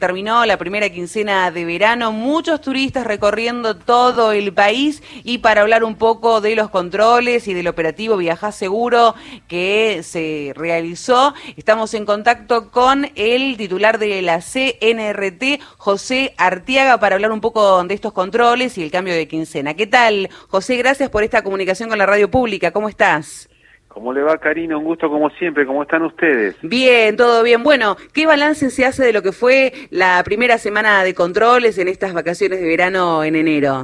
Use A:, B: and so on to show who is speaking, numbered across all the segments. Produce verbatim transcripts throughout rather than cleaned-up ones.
A: Terminó la primera quincena de verano, muchos turistas recorriendo todo el país, y para hablar un poco de los controles y del operativo Viajá Seguro que se realizó, estamos en contacto con el titular de la C N R T, José Artiaga, para hablar un poco de estos controles y el cambio de quincena. ¿Qué tal, José? Gracias por esta comunicación con la radio pública. ¿Cómo estás?
B: ¿Cómo le va, Karina? Un gusto como siempre. ¿Cómo están ustedes?
A: Bien, todo bien. Bueno, ¿qué balance se hace de lo que fue la primera semana de controles en estas vacaciones de verano en enero?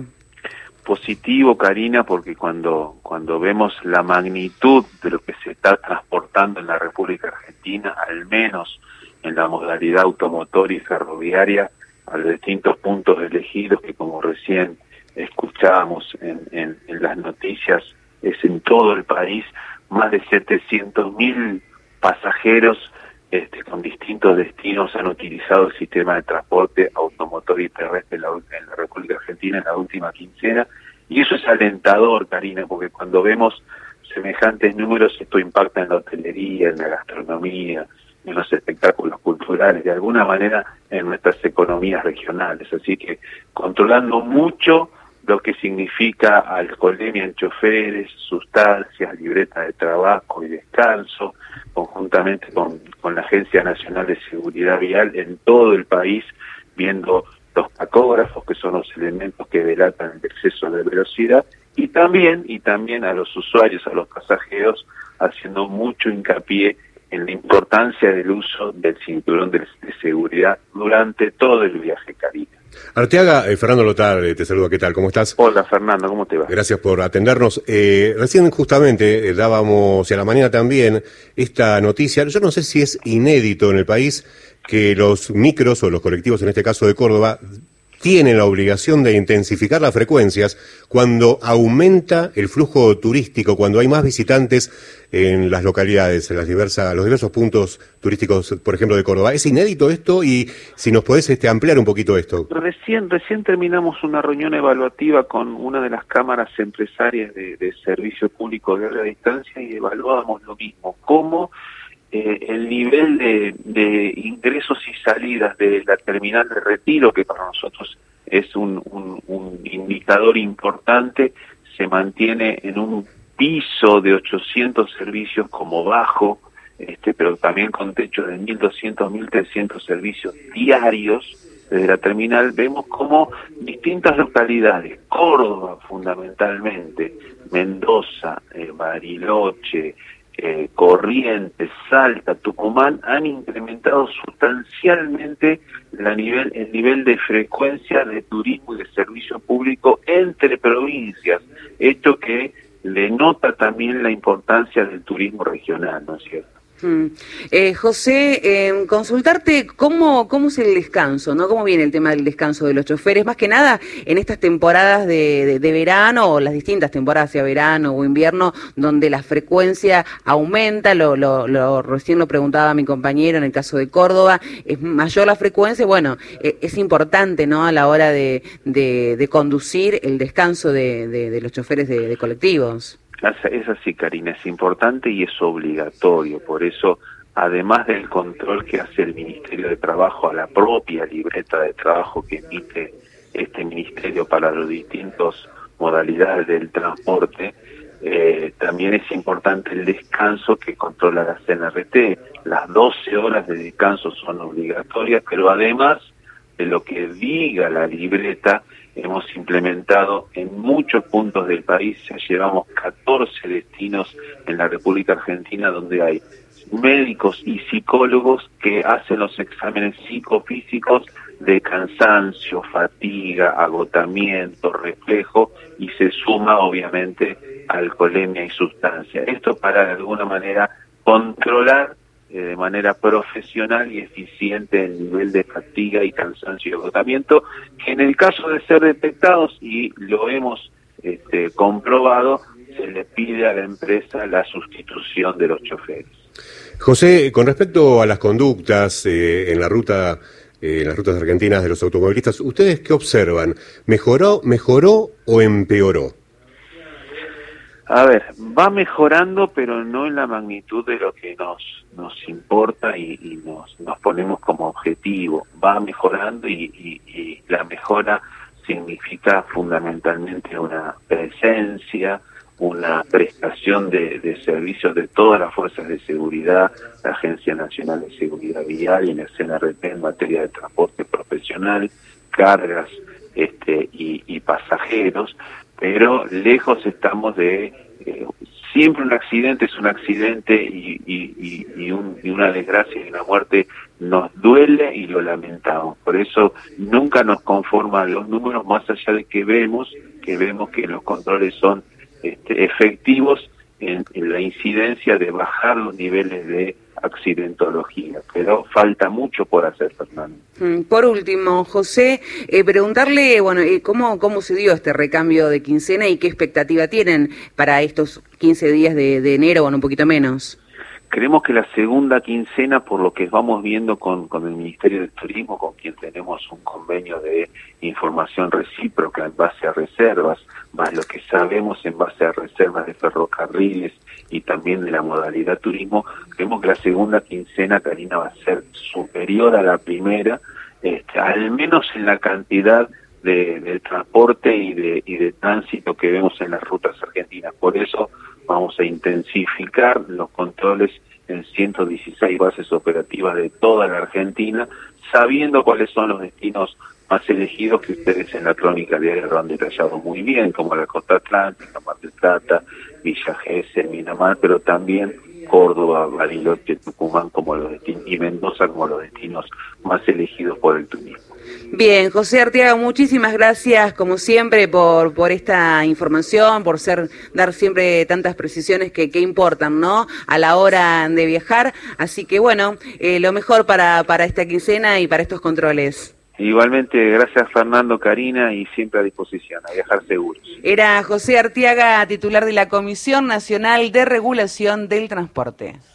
B: Positivo, Karina, porque cuando cuando vemos la magnitud de lo que se está transportando en la República Argentina, al menos en la modalidad automotor y ferroviaria, a los distintos puntos elegidos que, como recién escuchábamos en, en, en las noticias, es en todo el país, más de setecientos mil pasajeros este, con distintos destinos han utilizado el sistema de transporte automotor y terrestre en la, en la República Argentina en la última quincena, y eso es alentador, Karina, porque cuando vemos semejantes números, esto impacta en la hotelería, en la gastronomía, en los espectáculos culturales, de alguna manera en nuestras economías regionales. Así que controlando mucho lo que significa alcoholemia en choferes, sustancias, libreta de trabajo y descanso, conjuntamente con, con la Agencia Nacional de Seguridad Vial en todo el país, viendo los tacógrafos, que son los elementos que delatan el exceso de velocidad, y también, y también a los usuarios, a los pasajeros, haciendo mucho hincapié en la importancia del uso del cinturón de, de seguridad durante todo el viaje, Karina.
C: Arteaga, eh, Fernando Lotar, eh, te saludo, ¿qué tal? ¿Cómo estás?
B: Hola, Fernando, ¿cómo te va?
C: Gracias por atendernos. Eh, recién justamente eh, dábamos, y a la mañana también, esta noticia. Yo no sé si es inédito en el país que los micros o los colectivos, en este caso de Córdoba, tienen la obligación de intensificar las frecuencias cuando aumenta el flujo turístico, cuando hay más visitantes en las localidades, en las diversas, los diversos puntos turísticos, por ejemplo, de Córdoba. ¿Es inédito esto? Y si nos podés este, ampliar un poquito esto.
B: Recién recién terminamos una reunión evaluativa con una de las cámaras empresarias de, de servicio público de larga distancia y evaluábamos lo mismo, cómo Eh, el nivel de, de ingresos y salidas de la terminal de Retiro, que para nosotros es un, un, un indicador importante, se mantiene en un piso de ochocientos servicios como bajo, este, pero también con techo de mil doscientos, mil trescientos servicios diarios desde la terminal. Vemos como distintas localidades, Córdoba fundamentalmente, Mendoza, eh, Bariloche, Eh, Corrientes, Salta, Tucumán, han incrementado sustancialmente la nivel, el nivel de frecuencia de turismo y de servicio público entre provincias, esto que denota también la importancia del turismo regional, ¿no es cierto?
A: Mm. Eh, José, eh, consultarte cómo, cómo es el descanso, ¿no? ¿Cómo viene el tema del descanso de los choferes? Más que nada en estas temporadas de, de, de verano, o las distintas temporadas, sea verano o invierno, donde la frecuencia aumenta, lo, lo, lo recién lo preguntaba mi compañero en el caso de Córdoba, es mayor la frecuencia, bueno, eh, es importante, ¿no? A la hora de, de, de conducir el descanso de, de, de los choferes de, de colectivos.
B: Es así, Karina, es importante y es obligatorio. Por eso, además del control que hace el Ministerio de Trabajo a la propia libreta de trabajo que emite este ministerio para las distintas modalidades del transporte, eh, también es importante el descanso que controla la C N R T. Las doce horas de descanso son obligatorias, pero además de lo que diga la libreta, hemos implementado en muchos puntos del país, ya llevamos catorce destinos en la República Argentina donde hay médicos y psicólogos que hacen los exámenes psicofísicos de cansancio, fatiga, agotamiento, reflejo, y se suma obviamente alcoholemia y sustancia. Esto para de alguna manera controlar eh, de manera profesional y eficiente el nivel de fatiga y cansancio y agotamiento, que en el caso de ser detectados, y lo hemos este, comprobado, se le pide a la empresa la sustitución de los choferes.
C: José, con respecto a las conductas eh, en la ruta, eh, en las rutas argentinas de los automovilistas, ¿ustedes qué observan? ¿Mejoró, mejoró o empeoró?
B: A ver, va mejorando, pero no en la magnitud de lo que nos nos importa y, y nos nos ponemos como objetivo. Va mejorando y, y, y la mejora significa fundamentalmente una presencia, una prestación de, de servicios de todas las fuerzas de seguridad, la Agencia Nacional de Seguridad Vial y en el C N R P en materia de transporte profesional, cargas este y, y pasajeros, pero lejos estamos de eh, siempre un accidente es un accidente y, y, y, y, un, y una desgracia y una muerte nos duele y lo lamentamos. Por eso nunca nos conforman los números, más allá de que vemos que vemos que los controles son este, efectivos en, en la incidencia de bajar los niveles de accidentología, pero falta mucho por hacer, Fernando.
A: Por último, José, eh, preguntarle, bueno, eh, cómo cómo se dio este recambio de quincena y qué expectativa tienen para estos quince días de, de enero, o un poquito menos.
B: Creemos que la segunda quincena, por lo que vamos viendo con, con el Ministerio de Turismo, con quien tenemos un convenio de información recíproca en base a reservas, más lo que sabemos en base a reservas de ferrocarriles y también de la modalidad turismo, creemos que la segunda quincena, Karina, va a ser superior a la primera, este, al menos en la cantidad de, de transporte y de, y de tránsito que vemos en las rutas argentinas. Por eso vamos a intensificar los controles en ciento dieciséis bases operativas de toda la Argentina, sabiendo cuáles son los destinos más elegidos que ustedes en la crónica diaria lo han detallado muy bien, como la Costa Atlántica, Mar del Plata, Villa Gesell, Miramar, pero también Córdoba, Bariloche, Tucumán como los destinos, y Mendoza como los destinos más elegidos por el turismo.
A: Bien, José Arteaga, muchísimas gracias como siempre por por esta información, por ser dar siempre tantas precisiones que, que importan, ¿no?, a la hora de viajar. Así que bueno, eh, lo mejor para, para esta quincena y para estos controles.
B: Igualmente, gracias Fernando, Karina, y siempre a disposición, a viajar seguros.
A: Era José Arteaga, titular de la Comisión Nacional de Regulación del Transporte.